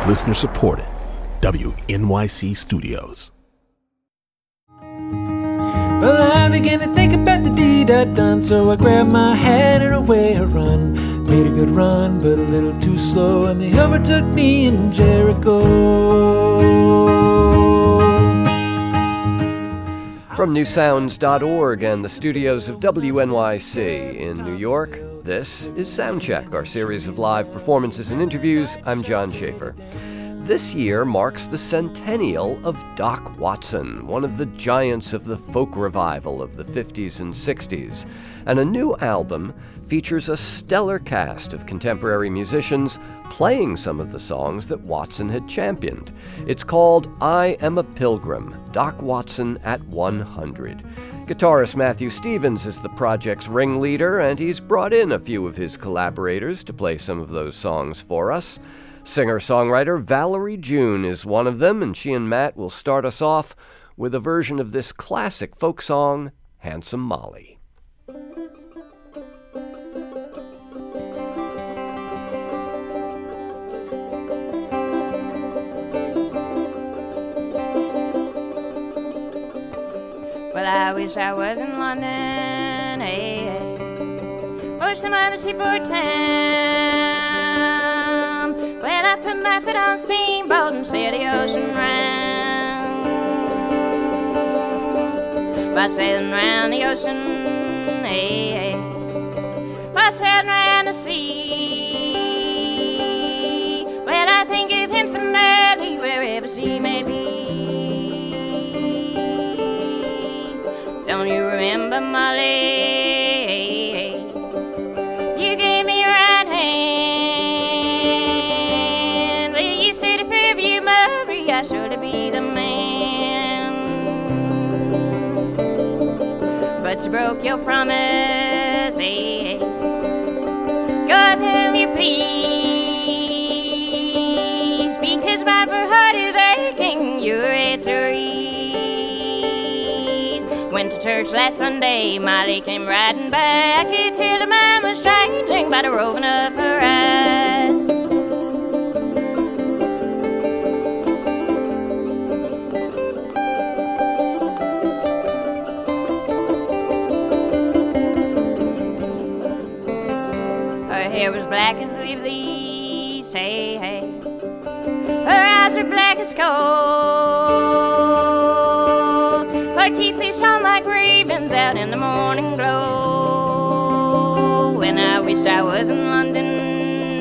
Listener supported. WNYC Studios. Well, I began to think about the deed I'd done, so I grabbed my hat and away I run. Made a good run, but a little too slow, and they overtook me in Jericho. From newsounds.org and the studios of WNYC in New York, this is Soundcheck, our series of live performances and interviews. I'm John Schaefer. This year marks the centennial of Doc Watson, one of the giants of the folk revival of the 50s and 60s. And a new album features a stellar cast of contemporary musicians playing some of the songs that Watson had championed. It's called I Am a Pilgrim, Doc Watson at 100. Guitarist Matthew Stevens is the project's ringleader, and he's brought in a few of his collaborators to play some of those songs for us. Singer-songwriter Valerie June is one of them, and she and Matt will start us off with a version of this classic folk song, Handsome Molly. Well, I wish I was in London, or some other seaport town. Well, I put my foot on steamboat and sail the ocean round. By sailing round the ocean, by sailing round the sea. Well, I think of Handsome Molly wherever she may be. Don't you remember, Molly? You gave me your right hand. Well, you said if ever you marry, I should be the man. But you broke your promise. God, help me, please, because my heart is aching. You're at your ease. Went to church last Sunday, Molly came riding back. I could tell the man was changing by the roving of her eyes. Her hair was black as the leaves, hey. Her eyes were black as coal. Her teeth, they shone like ravens out in the morning glow. And I wish I was in London,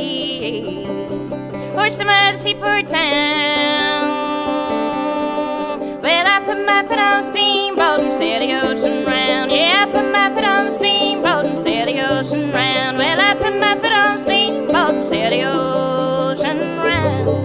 or some other seaport town. Well, I put my foot on steamboat and sail the ocean round. Yeah, I put my foot on steamboat and sail the ocean round. Well, I put my foot on steamboat and sail the ocean round.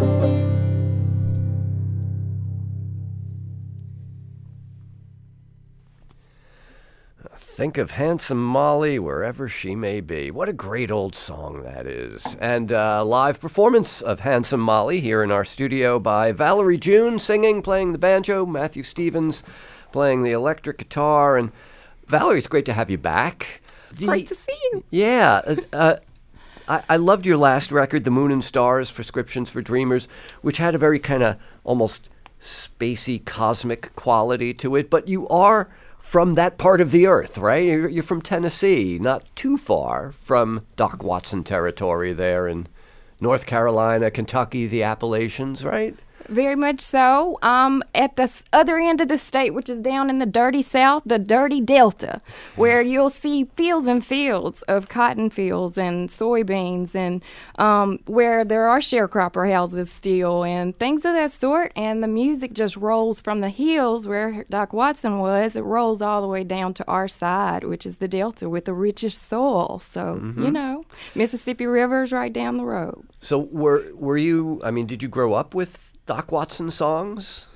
Think of Handsome Molly wherever she may be. What a great old song that is. And a live performance of Handsome Molly here in our studio by Valerie June singing, playing the banjo, Matthew Stevens playing the electric guitar. And Valerie, it's great to have you back. Great to see you. Yeah. I loved your last record, The Moon and Stars, Prescriptions for Dreamers, which had a very kind of almost spacey, cosmic quality to it. But you are from that part of the earth, right? You're from Tennessee, not too far from Doc Watson territory there in North Carolina, Kentucky, the Appalachians, right? Very much so. At the other end of the state, which is down in the dirty South, the dirty Delta, where you'll see fields and fields of cotton fields and soybeans, and where there are sharecropper houses still and things of that sort. And the music just rolls from the hills where Doc Watson was. It rolls all the way down to our side, which is the Delta with the richest soil. So, you know, Mississippi River's right down the road. So were you, I mean, did you grow up with Doc Watson songs?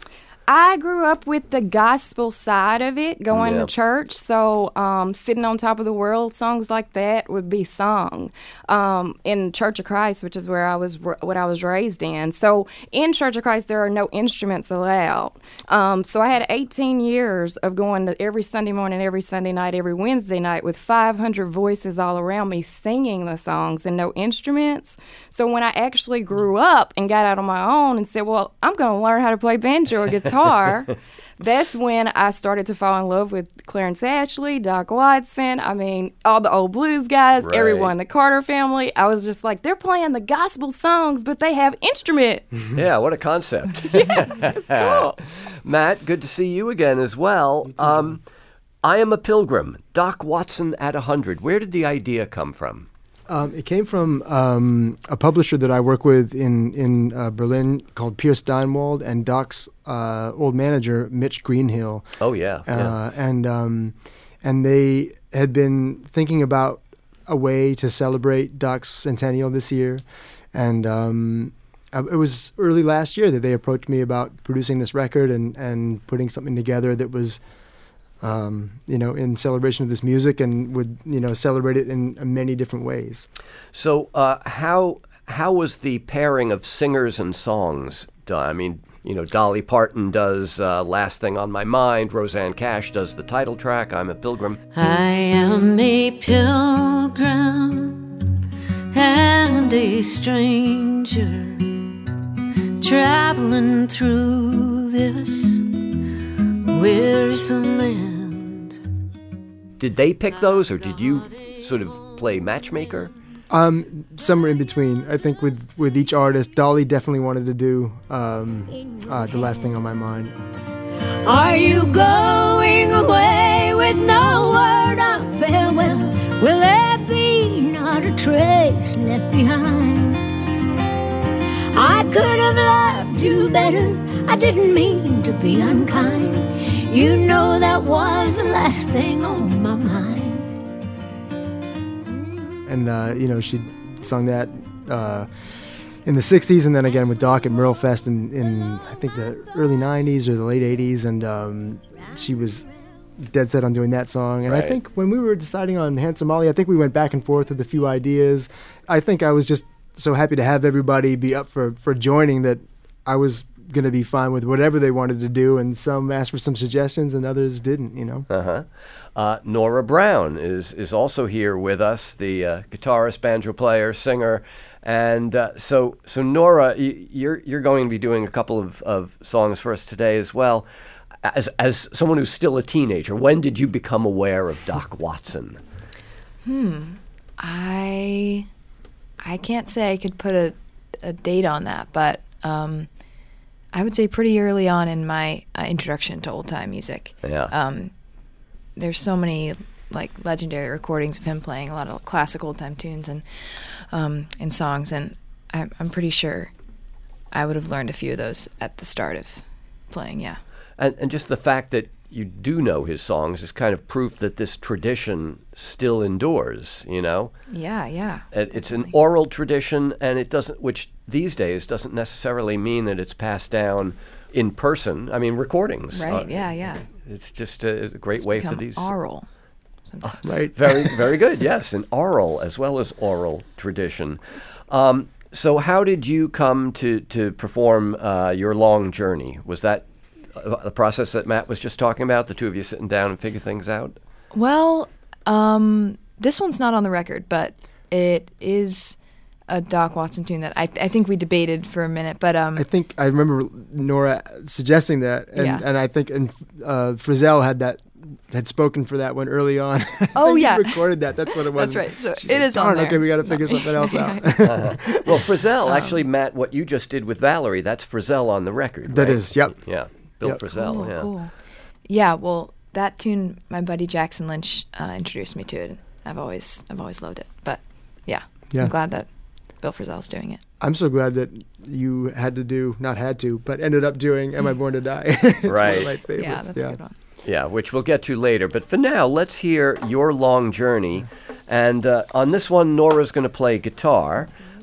I grew up with the gospel side of it, going Yeah. to church. So Sitting on Top of the World, songs like that would be sung in Church of Christ, which is where I was raised in. So in Church of Christ, there are no instruments allowed. So I had 18 years of going to every Sunday morning, every Sunday night, every Wednesday night with 500 voices all around me singing the songs and no instruments. So when I actually grew up and got out on my own and said, well, I'm going to learn how to play banjo or guitar, that's when I started to fall in love with Clarence Ashley, Doc Watson, I mean, all the old blues guys, Right. everyone, the Carter family. I was just like, they're playing the gospel songs, but they have instruments. Yeah, what a concept. It's cool. Matt, good to see you again as well. I Am a Pilgrim, Doc Watson at 100. Where did the idea come from? It came from a publisher that I work with in Berlin called Pierce Steinwald, and Doc's old manager, Mitch Greenhill. Oh, yeah. And they had been thinking about a way to celebrate Doc's centennial this year. And it was early last year that they approached me about producing this record and putting something together that was in celebration of this music and would, celebrate it in many different ways. So how was the pairing of singers and songs done? I mean, Dolly Parton does Last Thing on My Mind. Roseanne Cash does the title track, I'm a Pilgrim. I am a pilgrim and a stranger, traveling through this wearisome land. Did they pick those, or did you sort of play matchmaker? Somewhere in between. I think with each artist, Dolly definitely wanted to do The Last Thing on My Mind. Are you going away with no word of farewell? Will there be not a trace left behind? I could have loved you better. I didn't mean to be unkind. You know that was the last thing on my mind. And, she sung that in the 60s and then again with Doc at Merle Fest in I think, the early 90s or the late 80s. And she was dead set on doing that song. And Right. I think when we were deciding on Handsome Molly, I think we went back and forth with a few ideas. I think I was just so happy to have everybody be up for joining that I was going to be fine with whatever they wanted to do, and some asked for some suggestions and others didn't, Nora Brown is also here with us, the guitarist, banjo player, singer, and so Nora, you're going to be doing a couple of songs for us today as well. As someone who's still a teenager, when did you become aware of Doc Watson? I can't say I could put a date on that, but I would say pretty early on in my introduction to old-time music. Yeah. There's so many legendary recordings of him playing a lot of classic old-time tunes and songs, and I'm pretty sure I would have learned a few of those at the start of playing, yeah. And just the fact that you do know his songs is kind of proof that this tradition still endures, Yeah. It's an oral tradition, and which these days doesn't necessarily mean that it's passed down in person. I mean, recordings. Right, yeah. It's just a great way for these. Oral sometimes. Right. Very, very good. Yes, an oral as well as oral tradition. So how did you come to perform your long journey? Was that a process that Matt was just talking about, the two of you sitting down and figure things out? Well, this one's not on the record, but it is a Doc Watson tune that I think we debated for a minute, but I think I remember Nora suggesting that, and I think Frizzell had spoken for that one early on. Oh, he yeah. recorded that. That's what it was. That's right. So She it said, is on there. Okay, we got to figure something else out. Well, Frizzell, actually, Matt, what you just did with Valerie, that's Frizzell on the record, That right? is, yep. Yeah, Bill Yep. Frizzell, yeah. Cool. Yeah, well, that tune, my buddy Jackson Lynch introduced me to it. I've always loved it. But yeah, Yeah. I'm glad that Bill Frizzell's doing it. I'm so glad that you ended up doing Am I Born to Die? It's one Right. of my favorites. Yeah, that's a good one. Yeah, which we'll get to later. But for now, let's hear Your Long Journey. And on this one, Nora's going to play guitar.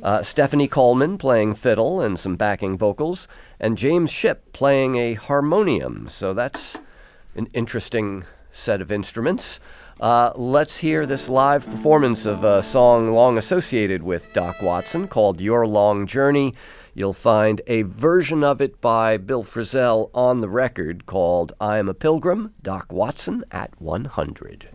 Stephanie Coleman playing fiddle and some backing vocals, and James Shipp playing a harmonium. So that's an interesting set of instruments. Let's hear this live performance of a song long associated with Doc Watson called Your Long Journey. You'll find a version of it by Bill Frisell on the record called I Am a Pilgrim, Doc Watson at 100.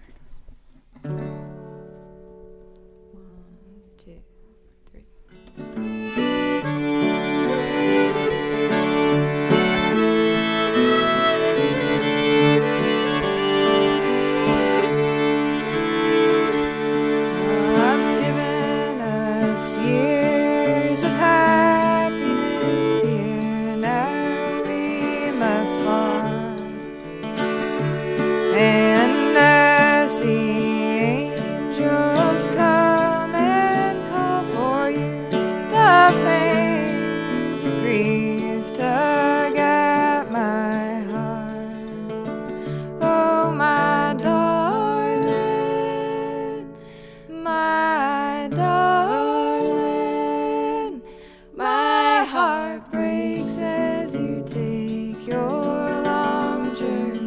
God's given us years of happiness here, now we must part. And as the angels come and call for you, the pains of grief tug at my heart. Oh, my darling, my darling, my heart breaks as you take your long journey.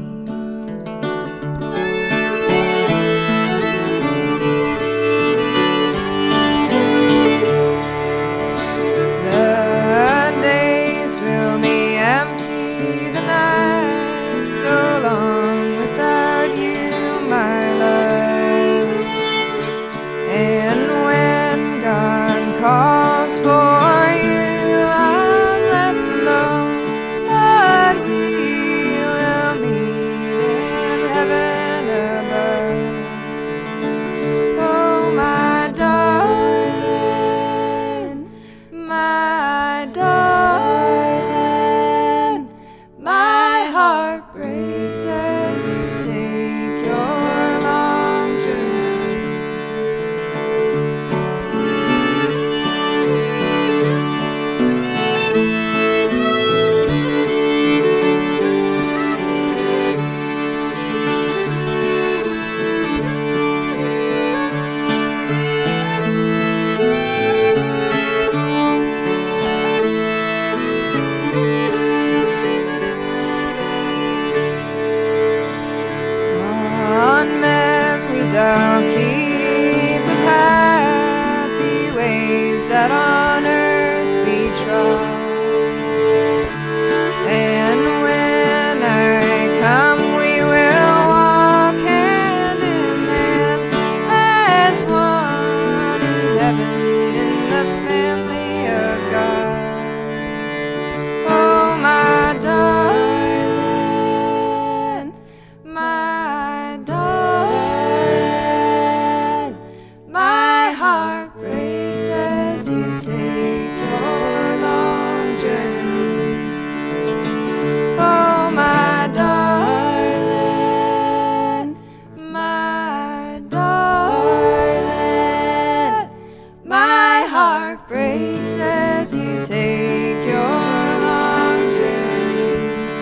The days will be empty, the nights so long without you, my love. And when God calls for you, I'm left alone, but we will meet in heaven above. Oh, my darling, my darling, my heart breaks as you take your long journey. Fond memories I'll keep of happy ways that on earth we trod. And when I come, we will walk hand in hand as one in heaven in the family of God. Oh, my darling, my darling, my heart breaks as you take your long journey. Oh, my darling, my darling, my heart breaks as you take your long journey.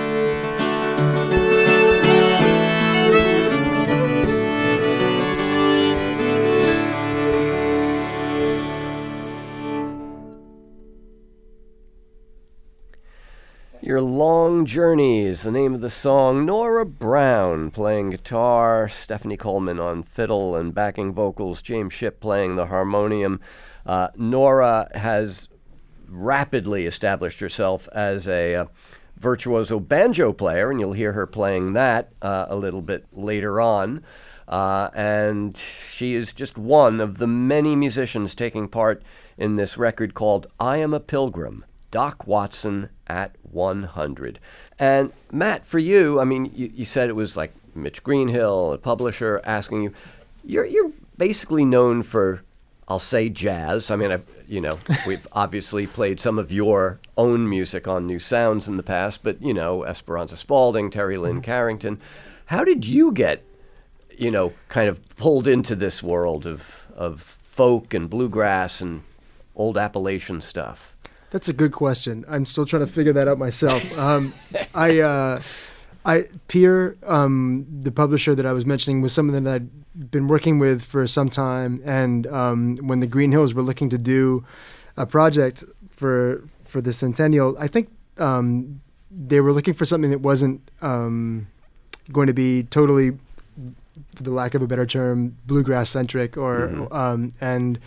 Your Long Journey is the name of the song. Nora Brown playing guitar, Stephanie Coleman on fiddle and backing vocals, James Shipp playing the harmonium. Nora has rapidly established herself as a virtuoso banjo player, and you'll hear her playing that a little bit later on. And she is just one of the many musicians taking part in this record called I Am a Pilgrim, Doc Watson at 100. And Matt, for you, I mean, you said it was like Mitch Greenhill, a publisher, asking you. You're basically known for, I'll say, jazz. I mean, we've obviously played some of your own music on New Sounds in the past, but, Esperanza Spalding, Terry Lynn Carrington. How did you get, kind of pulled into this world of folk and bluegrass and old Appalachian stuff? That's a good question. I'm still trying to figure that out myself. I Peer, the publisher that I was mentioning, was someone that I'd been working with for some time, and when the Green Hills were looking to do a project for the centennial, I think they were looking for something that wasn't going to be totally, for the lack of a better term, bluegrass centric, or and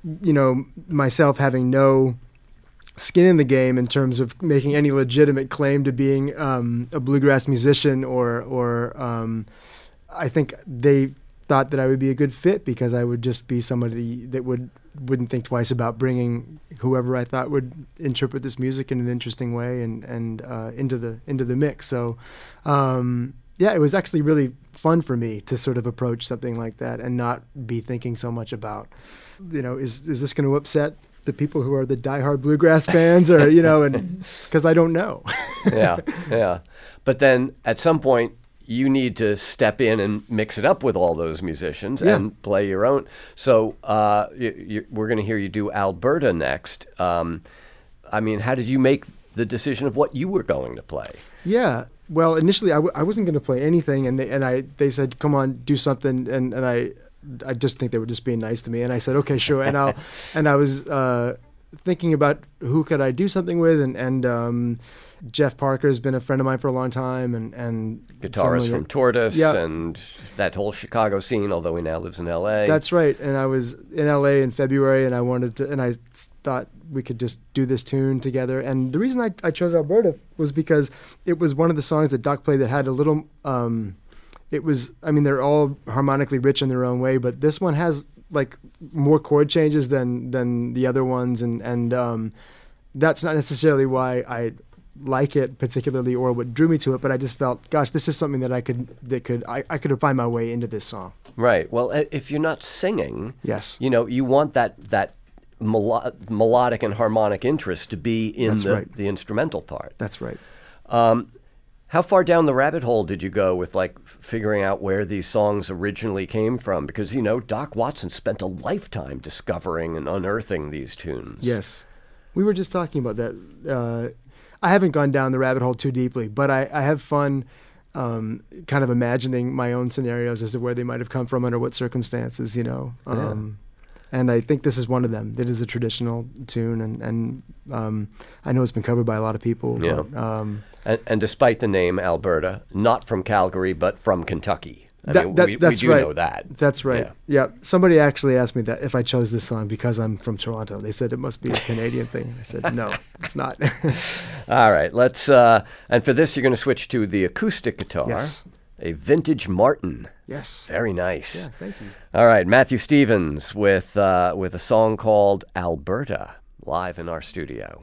myself having no skin in the game in terms of making any legitimate claim to being a bluegrass musician, or I think they thought that I would be a good fit because I would just be somebody that wouldn't think twice about bringing whoever I thought would interpret this music in an interesting way and into the mix. So it was actually really fun for me to sort of approach something like that and not be thinking so much about, is this going to upset the people who are the diehard bluegrass fans, or and because I don't know. yeah. But then at some point you need to step in and mix it up with all those musicians and play your own. So we're going to hear you do Alberta next. How did you make the decision of what you were going to play? Yeah. Well, initially I wasn't going to play anything, and they said, "Come on, do something," and I just think they were just being nice to me, and I said, "Okay, sure." And I was thinking about who could I do something with, and Jeff Parker has been a friend of mine for a long time, and guitarist from Tortoise and that whole Chicago scene, although he now lives in L.A. That's right. And I was in L.A. in February, and I thought we could just do this tune together. And the reason I chose Alberta was because it was one of the songs that Doc played that had a little. They're all harmonically rich in their own way, but this one has like more chord changes than the other ones, and that's not necessarily why I like it particularly or what drew me to it, but I just felt, gosh, this is something that I could find my way into this song. Right. Well, if you're not singing, yes, you want that melodic and harmonic interest to be in the instrumental part. That's right. How far down the rabbit hole did you go with figuring out where these songs originally came from? Because Doc Watson spent a lifetime discovering and unearthing these tunes. Yes, we were just talking about that. I haven't gone down the rabbit hole too deeply, but I have fun kind of imagining my own scenarios as to where they might have come from under what circumstances, And I think this is one of them. It is a traditional tune, and I know it's been covered by a lot of people. Yeah. But, and despite the name Alberta, not from Calgary, but from Kentucky. We do know that. That's right. Yeah. Somebody actually asked me that if I chose this song because I'm from Toronto. They said it must be a Canadian thing. I said, no, it's not. All right. Let's. And for this, you're going to switch to the acoustic guitar. Yes. A vintage Martin. Yes. Very nice. Yeah, thank you. All right. Matthew Stevens with a song called Alberta, live in our studio.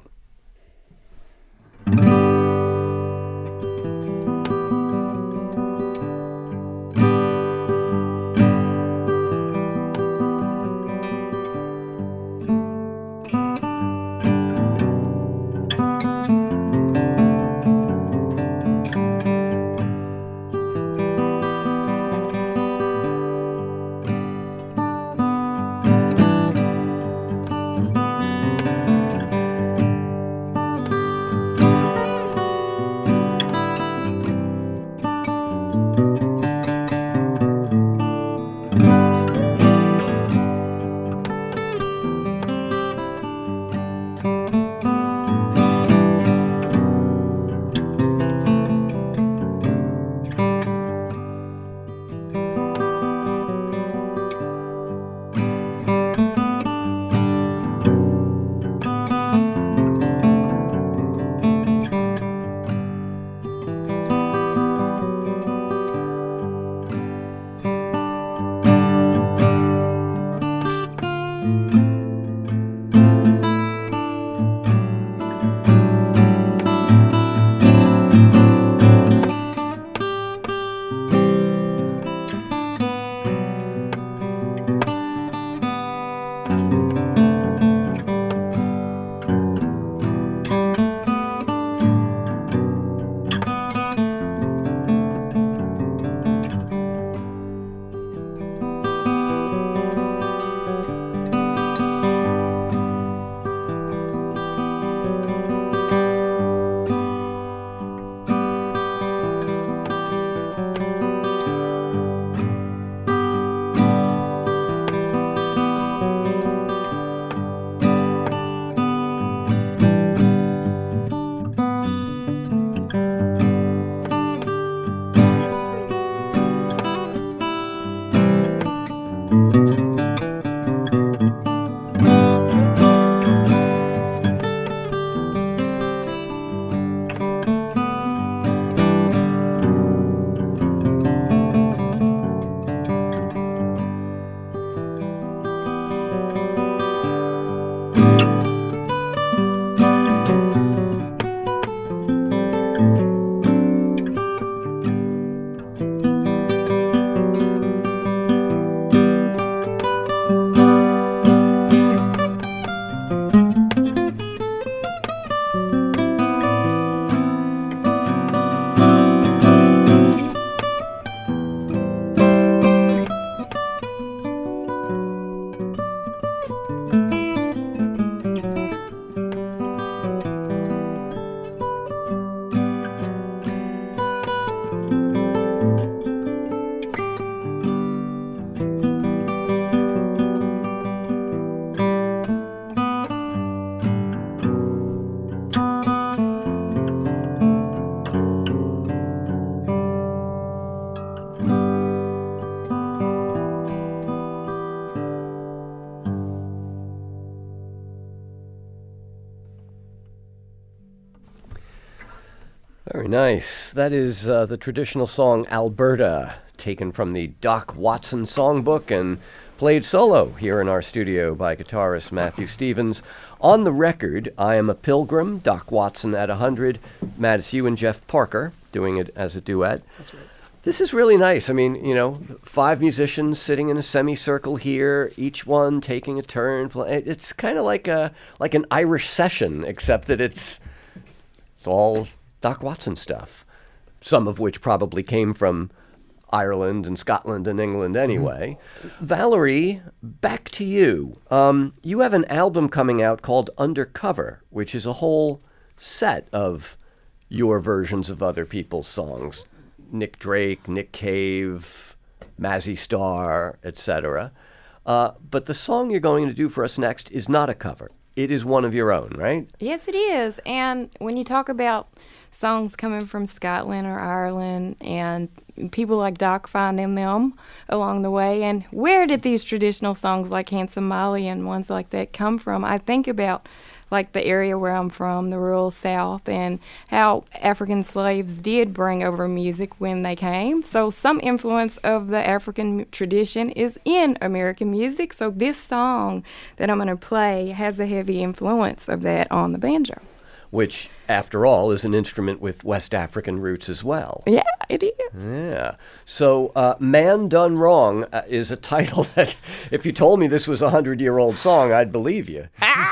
Very nice. That is the traditional song Alberta, taken from the Doc Watson songbook and played solo here in our studio by guitarist Matthew Stevens. On the record, I Am a Pilgrim, Doc Watson at 100. Matt, it's you and Jeff Parker doing it as a duet. That's right. This is really nice. I mean, 5 musicians sitting in a semicircle here, each one taking a turn. It's kind of like an Irish session, except that it's all Doc Watson stuff, some of which probably came from Ireland and Scotland and England anyway. Mm-hmm. Valerie, back to you. You have an album coming out called Undercover, which is a whole set of your versions of other people's songs. Nick Drake, Nick Cave, Mazzy Star, etc. But the song you're going to do for us next is not a cover. It is one of your own, right? Yes, it is. And when you talk about songs coming from Scotland or Ireland and people like Doc finding them along the way, and where did these traditional songs like Handsome Molly and ones like that come from? I think about like the area where I'm from, the rural South, and how African slaves did bring over music when they came. So some influence of the African tradition is in American music. So this song that I'm going to play has a heavy influence of that on the banjo. Which, after all, is an instrument with West African roots as well. Yeah, it is. Yeah. So, Man Done Wrong is a title that, if you told me this was a 100-year-old song, I'd believe you.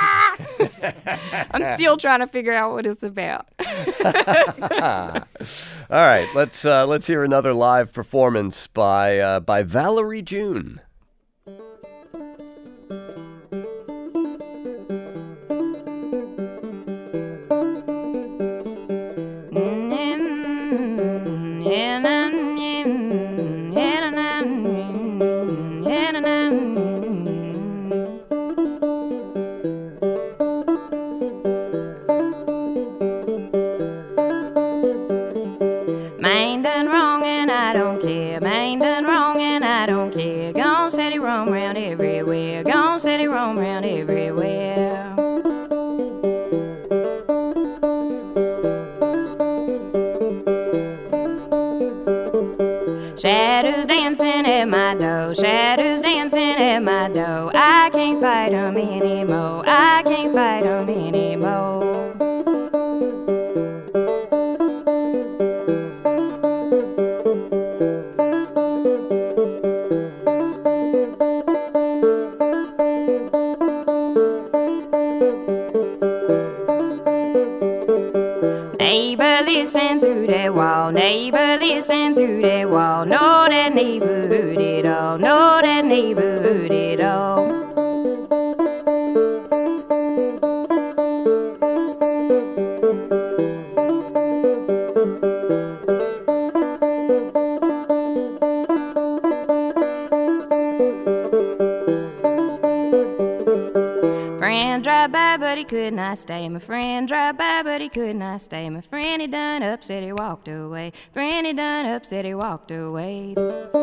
I'm still trying to figure out what it's about. All right, let's hear another live performance by Valerie June. Man done wrong and I don't care. Man done wrong and I don't care. Gone set it roam round everywhere. Gone set it roam round everywhere. Shadows dancing at my door. Shadows dancing at my door. I can't fight 'em anymore. I can't fight 'em anymore. Neighbor, listen through that wall. Neighbor, listen through that wall. Know that neighborhood at all. Know that neighborhood at all. Friend drive by, but he could not stay. My friend drive by, but he could not stay. My friend, he done upset, he walked away. Friend, he done upset, he walked away.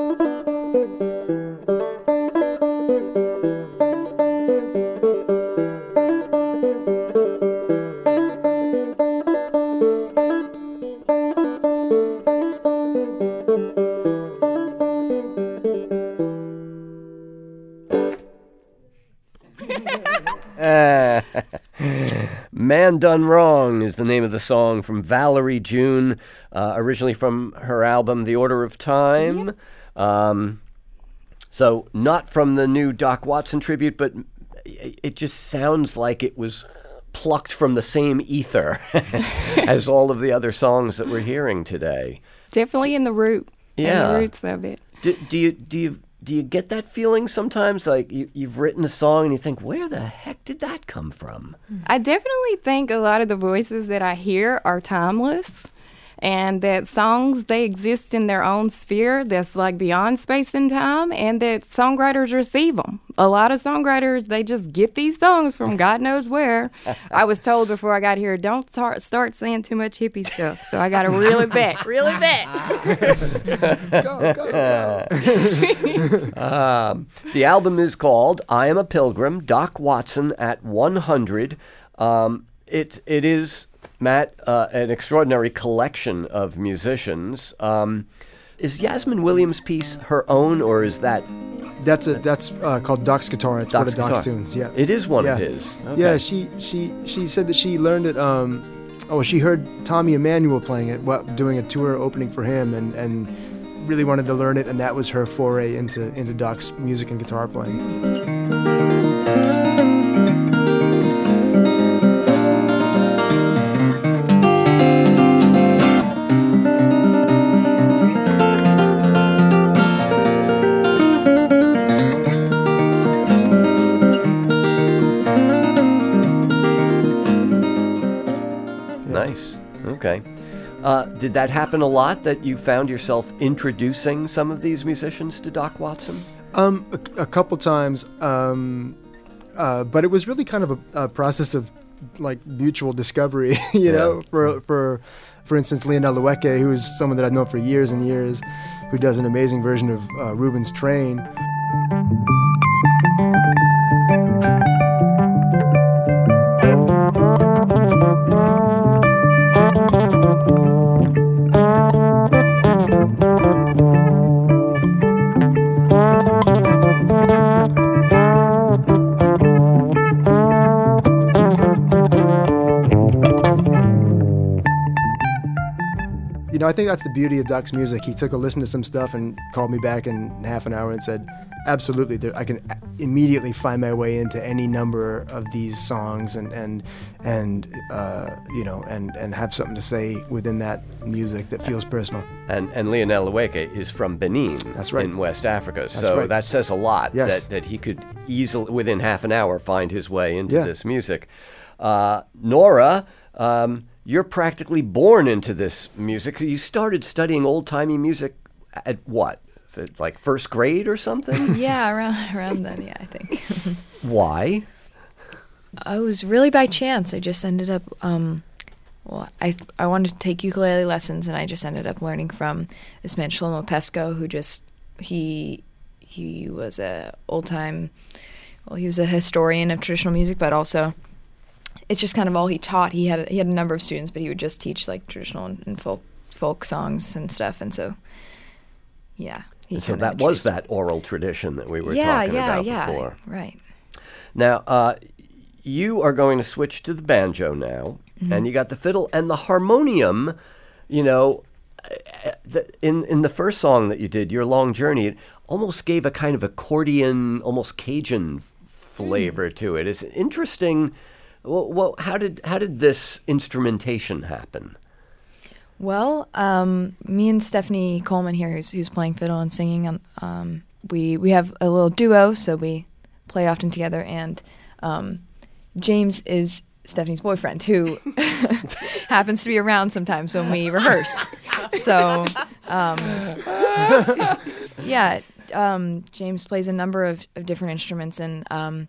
Man Done Wrong is the name of the song from Valerie June, originally from her album The Order of Time. So not from the new Doc Watson tribute, but it just sounds like it was plucked from the same ether as all of the other songs that we're hearing today. Definitely in the root. Yeah. In the roots of it. Do you get that feeling sometimes? Like you've written a song and you think, where the heck did that come from? I definitely think a lot of the voices that I hear are timeless, and that songs, they exist in their own sphere that's like beyond space and time, and that songwriters receive them. A lot of songwriters, they just get these songs from God knows where. I was told before I got here, don't start saying too much hippie stuff, so I got to reel it back, reel it back. Go. The album is called I Am a Pilgrim, Doc Watson at 100. It is Matt, an extraordinary collection of musicians. Is Yasmin Williams' piece her own, or is that... That's called Doc's Guitar. It's one of Doc's Guitar. tunes. Yeah, it is one of his. Okay. Yeah, she said that she learned it. She heard Tommy Emmanuel playing it, doing a tour opening for him, and really wanted to learn it, and that was her foray into Doc's music and guitar playing. Nice. Okay. Did that happen a lot, that you found yourself introducing some of these musicians to Doc Watson? A couple times, but it was really kind of a process of like mutual discovery, you know. For instance, Lionel Loueke, who is someone that I've known for years and years, who does an amazing version of Rubens' Train. You know, I think that's the beauty of Doc's music. He took a listen to some stuff and called me back in half an hour and said, absolutely, I can immediately find my way into any number of these songs and have something to say within that music that feels personal. And Lionel Loueke is from Benin. That's right. In West Africa. That's so right. That says a lot, yes. that he could easily, within half an hour, find his way into this music. Nora, you're practically born into this music. You started studying old-timey music at what? Like first grade or something? Yeah, around then, yeah, I think. Why? I was really by chance. I just ended up, I wanted to take ukulele lessons, and I just ended up learning from this man, Shlomo Pesco, who he was a old-time, he was a historian of traditional music, but also... It's just kind of all he taught. He had a number of students, but he would just teach like traditional and folk songs and stuff. And so, yeah. So that was that oral tradition that we were talking about before. Right. Now, you are going to switch to the banjo now, and you got the fiddle and the harmonium. You know, in the first song that you did, Your Long Journey, it almost gave a kind of accordion, almost Cajun flavor to it. It's interesting. Well, how did this instrumentation happen? Well, me and Stephanie Coleman here, who's playing fiddle and singing, we have a little duo, so we play often together. And James is Stephanie's boyfriend, who happens to be around sometimes when we rehearse. So, James plays a number of different instruments, and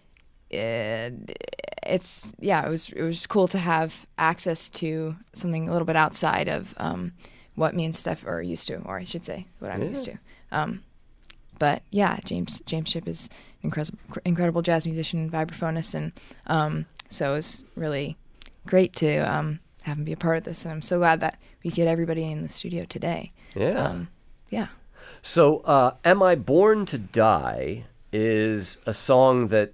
it was cool to have access to something a little bit outside of what me and Steph are used to, or I should say what I'm used to. But yeah, James Shipp is an incredible jazz musician and vibraphonist, and so it was really great to have him be a part of this, and I'm so glad that we get everybody in the studio today. Yeah. So Am I Born to Die is a song that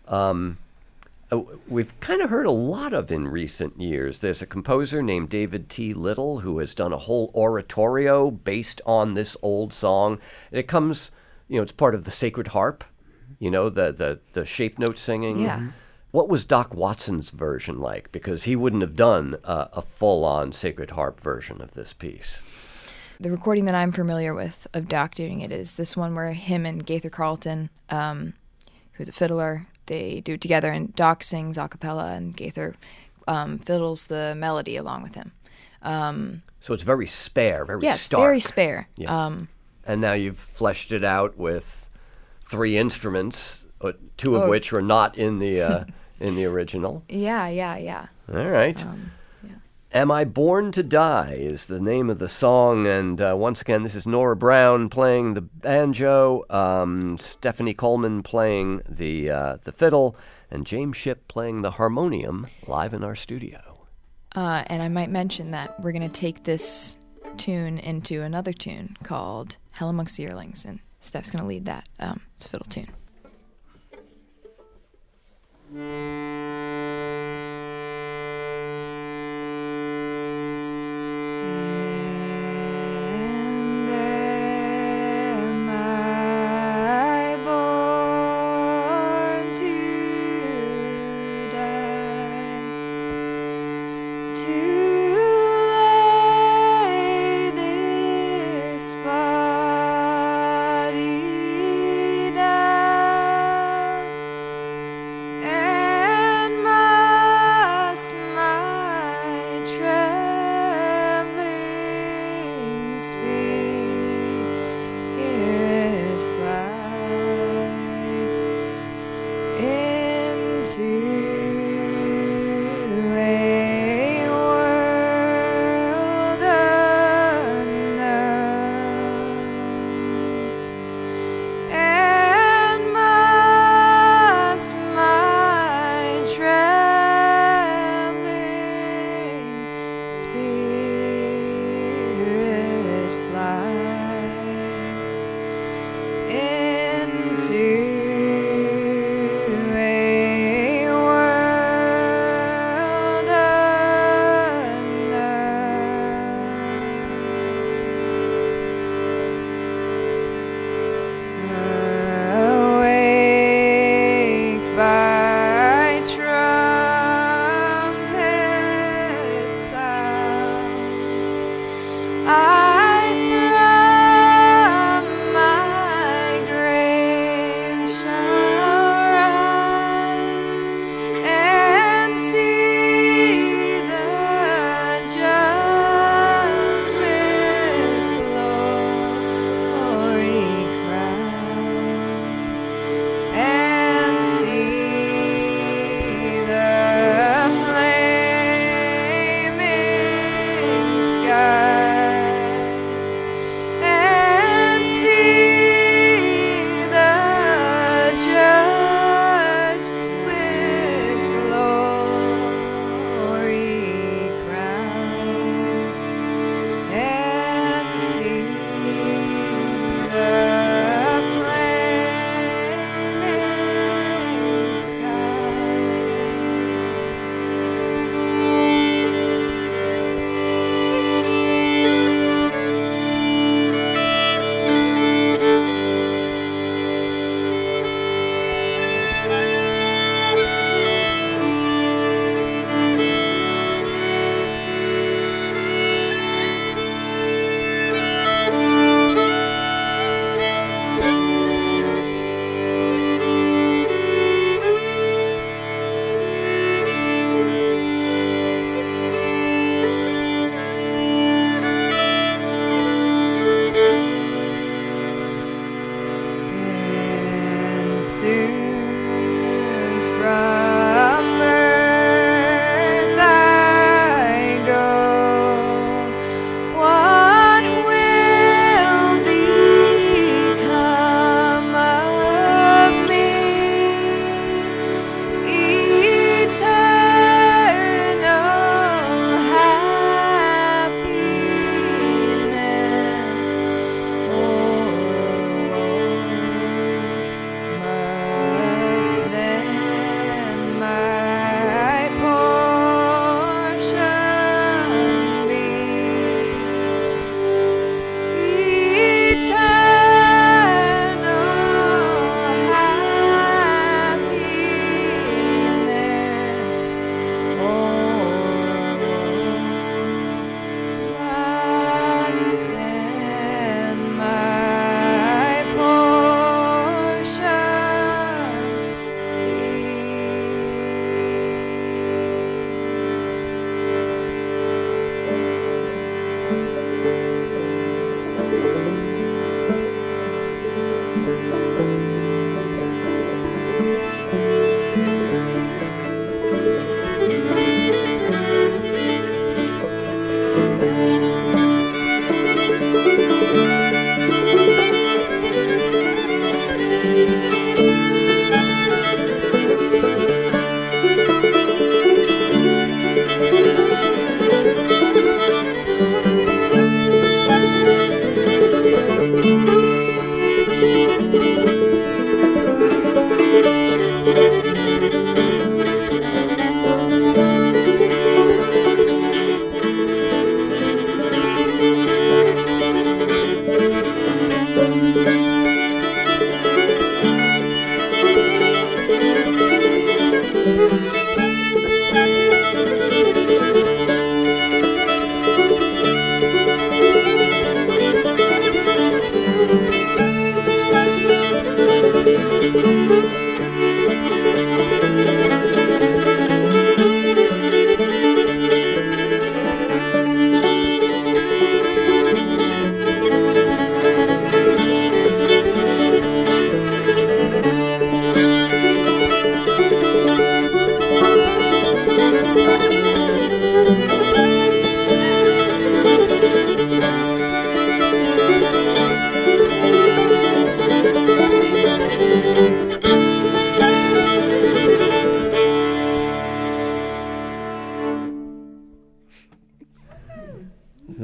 we've kind of heard a lot of in recent years. There's a composer named David T. Little who has done a whole oratorio based on this old song. And it comes, it's part of the Sacred Harp, the shape note singing. Yeah. What was Doc Watson's version like? Because he wouldn't have done a full-on Sacred Harp version of this piece. The recording that I'm familiar with of Doc doing it is this one where him and Gaither Carlton, who's a fiddler, they do it together, and Doc sings a cappella, and Gaither fiddles the melody along with him. So it's very spare, very stark. It's very spare. Yeah. And now you've fleshed it out with 3 instruments, 2 of which are not in the original. Yeah. All right. Am I Born to Die is the name of the song, and once again, this is Nora Brown playing the banjo, Stephanie Coleman playing the fiddle, and James Shipp playing the harmonium live in our studio. And I might mention that we're going to take this tune into another tune called Hell Amongst the Yearlings, and Steph's going to lead that. It's a fiddle tune. Body down.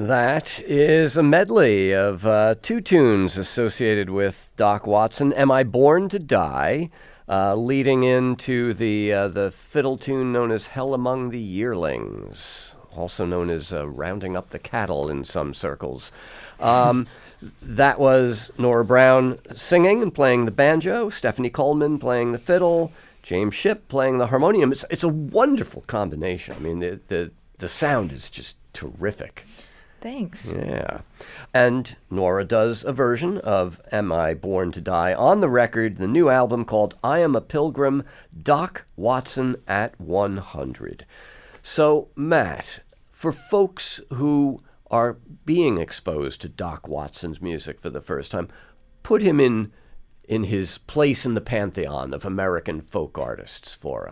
That is a medley of two tunes associated with Doc Watson. Am I Born to Die, leading into the fiddle tune known as Hell Among the Yearlings, also known as Rounding Up the Cattle in some circles. That was Nora Brown singing and playing the banjo, Stephanie Coleman playing the fiddle, James Shipp playing the harmonium. It's a wonderful combination. I mean, the sound is just terrific. Thanks. Yeah. And Nora does a version of Am I Born to Die on the record, the new album called I Am a Pilgrim, Doc Watson at 100. So, Matt, for folks who are being exposed to Doc Watson's music for the first time, put him in his place in the pantheon of American folk artists for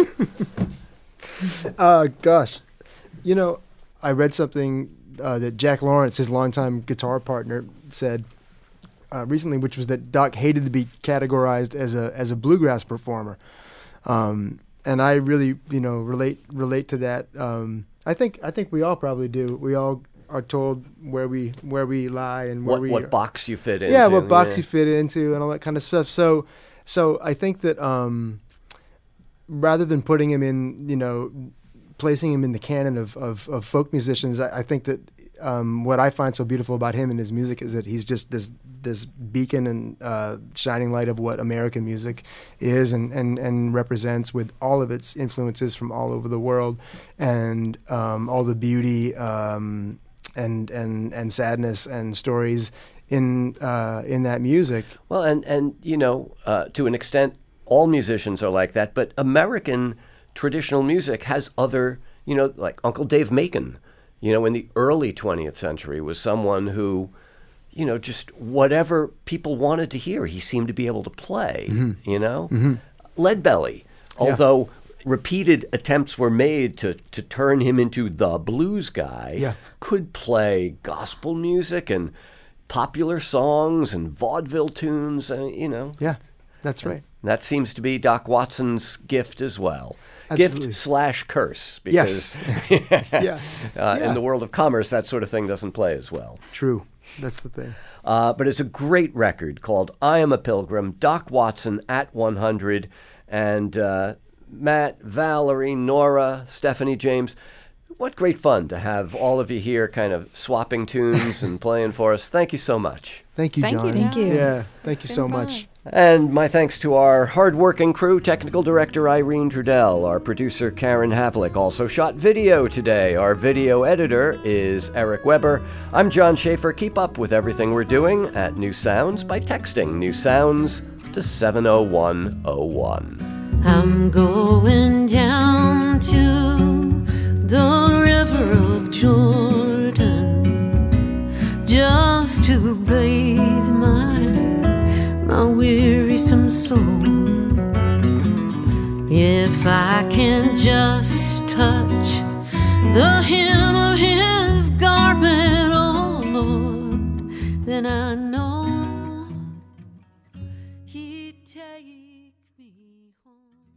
us. Gosh. You know, I read something that Jack Lawrence, his longtime guitar partner, said recently, which was that Doc hated to be categorized as a bluegrass performer, and I really, relate to that. I think we all probably do. We all are told where we lie and what box you fit into. Yeah, what box you fit into and all that kind of stuff. So I think that rather than putting him in, placing him in the canon of folk musicians, I think that what I find so beautiful about him and his music is that he's just this beacon and shining light of what American music is and represents, with all of its influences from all over the world, and all the beauty and sadness and stories in that music. Well, and to an extent, all musicians are like that, but American traditional music has other, like Uncle Dave Macon, in the early 20th century was someone who, just whatever people wanted to hear, he seemed to be able to play, Leadbelly, although repeated attempts were made to turn him into the blues guy, could play gospel music and popular songs and vaudeville tunes, Yeah, that's right. That seems to be Doc Watson's gift as well. Absolutely. Gift/curse. Because in the world of commerce, that sort of thing doesn't play as well. True. That's the thing. But it's a great record called I Am a Pilgrim, Doc Watson at 100. And Matt, Valerie, Nora, Stephanie, James, what great fun to have all of you here kind of swapping tunes and playing for us. Thank you so much. Thank you, John. Thank you. Yeah, thank you so much. And my thanks to our hard-working crew, technical director Irene Trudell, our producer Karen Havlick, also shot video today. Our video editor is Eric Weber. I'm John Schaefer. Keep up with everything we're doing at New Sounds by texting New Sounds to 70101. I'm going down to the river of Jordan just to bathe my wearisome soul. If I can just touch the hem of his garment, oh Lord, then I know